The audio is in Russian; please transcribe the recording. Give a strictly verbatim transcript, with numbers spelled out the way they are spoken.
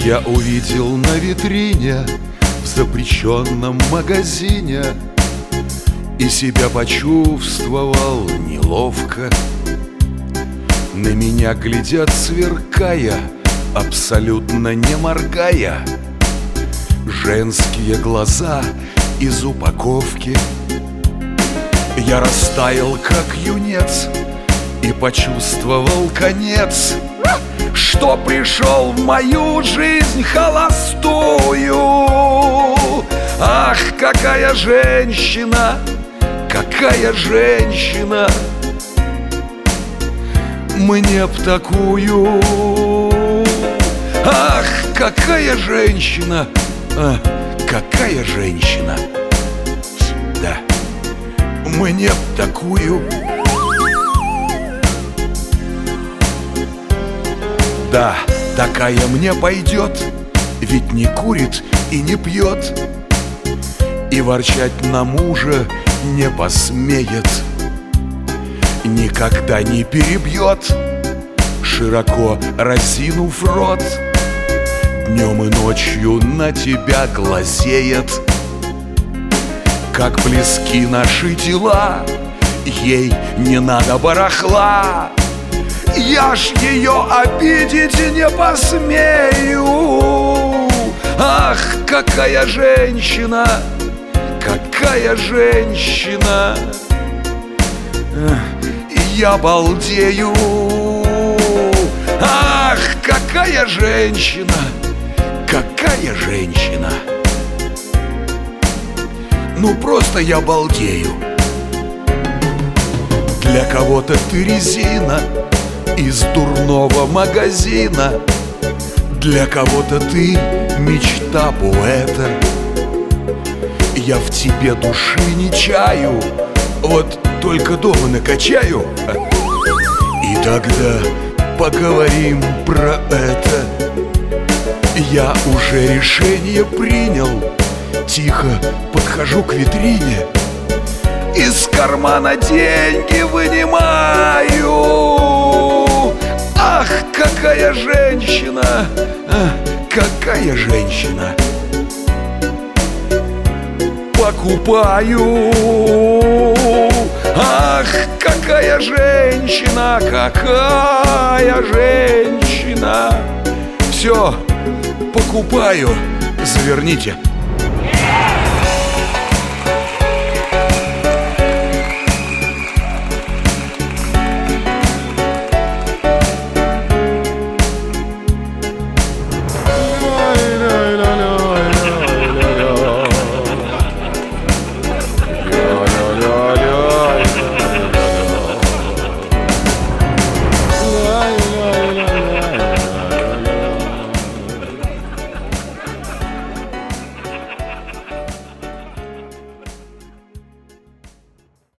Я увидел на витрине в запрещенном магазине и себя почувствовал неловко. На меня глядят, сверкая, абсолютно не моргая, женские глаза из упаковки. Я растаял, как юнец, и почувствовал конец, что пришел в мою жизнь холостую. Ах, какая женщина, какая женщина, мне б такую. Ах, какая женщина, а, какая женщина, да, мне б такую. Да, такая мне пойдет, ведь не курит и не пьет, и ворчать на мужа не посмеет, никогда не перебьет, широко разинув рот, днем и ночью на тебя глазеет. Как близки наши тела, ей не надо барахла, я ж ее обидеть не посмею. Ах, какая женщина, какая женщина, я балдею. Ах, какая женщина, какая женщина, ну просто я балдею. Для кого-то ты резина из дурного магазина, для кого-то ты мечта поэта. Я в тебе души не чаю, вот только дома накачаю, и тогда поговорим про это. Я уже решение принял, тихо подхожу к витрине, из кармана деньги вынимаю. Ах, какая женщина, а, какая женщина, покупаю. Ах, какая женщина, какая женщина, все, покупаю, заверните.